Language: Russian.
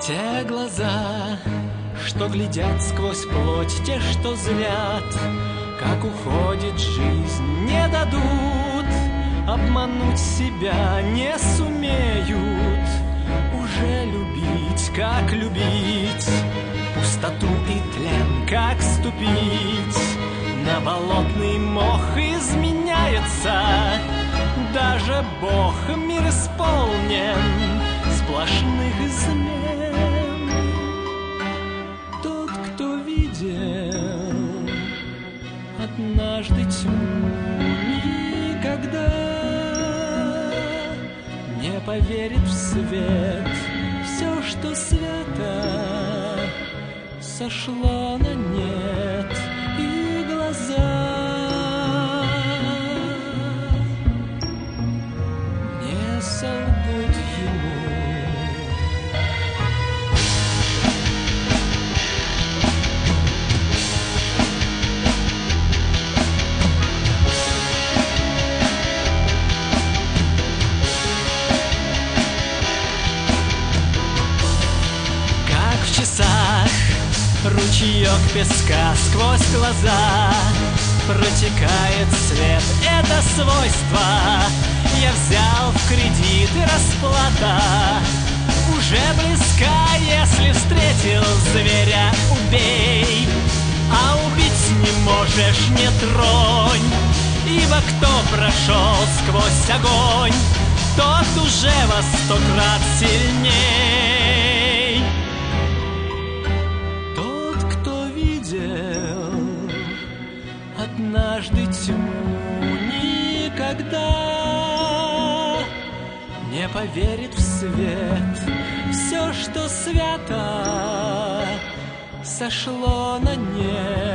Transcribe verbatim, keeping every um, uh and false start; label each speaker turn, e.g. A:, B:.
A: Те глаза, что глядят сквозь плоть, те, что зрят, как уходит жизнь, не дадут обмануть себя, не сумеют уже любить, как любить, пустоту и тлен, как ступить на болотный мох. Изменяется даже Бог, мир исполнен сплошных измен. Тот, кто видел однажды тьму, никогда не поверит в свет. Все, что свято, сошло на нет, и глаза не солгут ему. Ручеек песка сквозь глаза протекает свет. Это свойство я взял в кредит, и расплата уже близка. Если встретил зверя, убей, а убить не можешь, не тронь. Ибо кто прошел сквозь огонь, тот уже во сто крат сильней. Однажды тьму, никогда не поверит в свет. Все, что свято, сошло на нет.